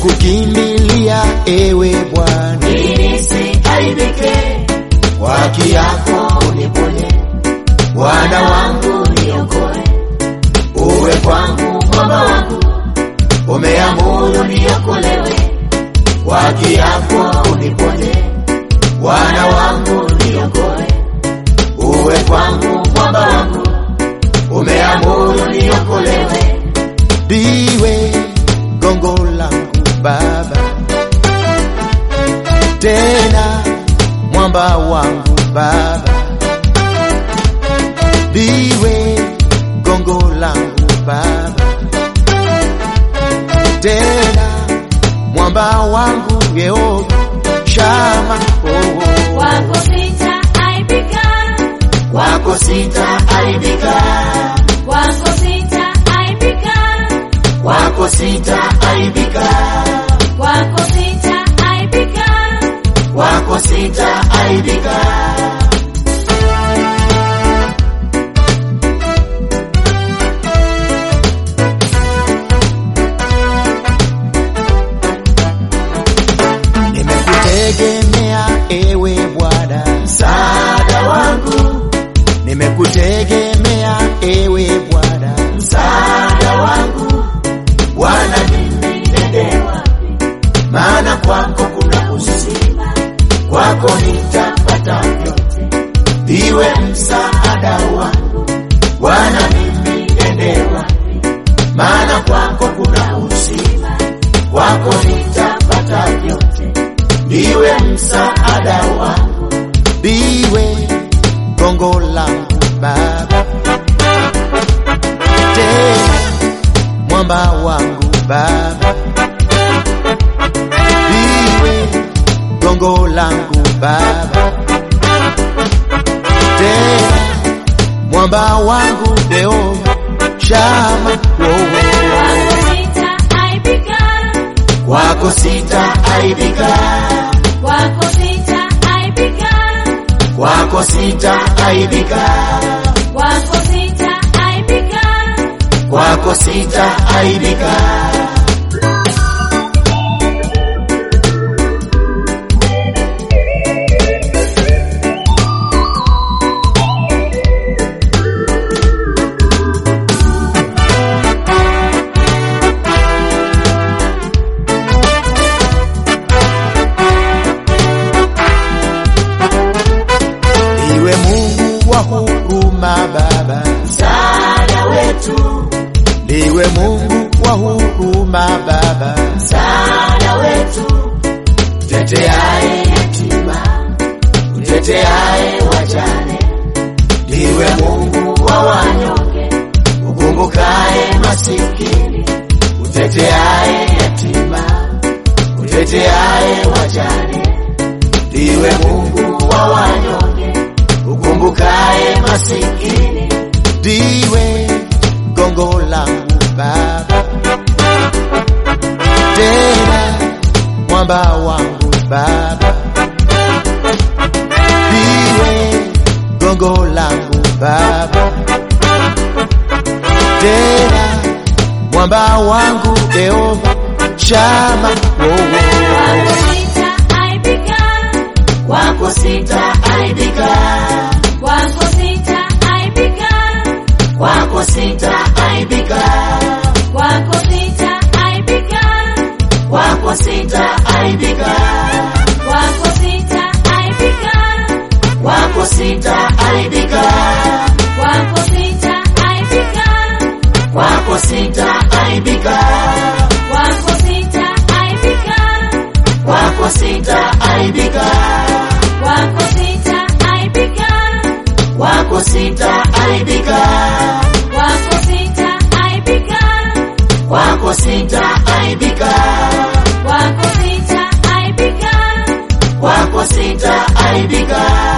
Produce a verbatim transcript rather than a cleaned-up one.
nimekukimbilia ewe Bwana, ili nisiaibike, kwa haki yako uniponye, Bwana wangu niokoe, uwe kwangu mwamba wangu, umeamuru niokolewe, kwa haki yako uniponye, Bwana wangu niokoe, uwe kwangu mwamba wangu, umeamuru niokolewe. Ndiwe gongo langu Baba, tena mwamba wangu Baba. Ndiwe gongo langu Baba, tena mwamba wangu Yehova Shama. Oh, wako sitaaibika, wako sitaaibika, wako sitaaibika, wako sitaaibika, wako sitaaibika, wako sitaaibika. Nimekutegemea ewe Bwana, msaada wangu, nimekutegemea ewe Bwana, msaada wangu, Bwana mimi niende wapi? Maana kwako kuna uzima, kwako nitapata vyote, ndiwe msaada wangu, Bwana mimi niende wapi? Maana kwako kuna uzima, kwako nitapata vyote, ndiwe msaada wangu. ndiwe gongo langu Baba, tena mwamba wangu Baba. Ndiwe gongo langu Baba, tena mwamba wangu Yehova Shama. Oh, Wako sitaaibika, kwako sitaaibika, wako sitaaibika, kwako sitaaibika, wako sitaaibika, kwako sitaaibika. Iwe Mungu wa huruma Baba, msaada wetu, ndiwe Mungu wa huruma Baba, msaada wetu, teteaye yatima, uteteaye wajane, ndiwe Mungu wa wanyonge, ukumbukaye masikini, uteteaye yatima, uteteaye wajane, ndiwe Mungu wa wanyonge, ukumbukaye masikini, ndiwe gongo langu Baba, tena mwamba wangu Baba. Ndiwe gongo langu Baba, tena mwamba wangu Yehova Shama. Oh, oh. wako sitaaibika, Kwako sitaaibika, wako sitaaibika, kwako sitaaibika, wako sitaaibika, kwako sitaaibika, wako sitaaibika, kwako sitaaibika, wako sitaaibika, kwako sitaaibika, wako sitaaibika, kwako sitaaibika, wako sitaaibika, kwako sitaaibika, wako sitaaibika, kwako sitaaibika, wako sitaaibika, kwako sitaaibika.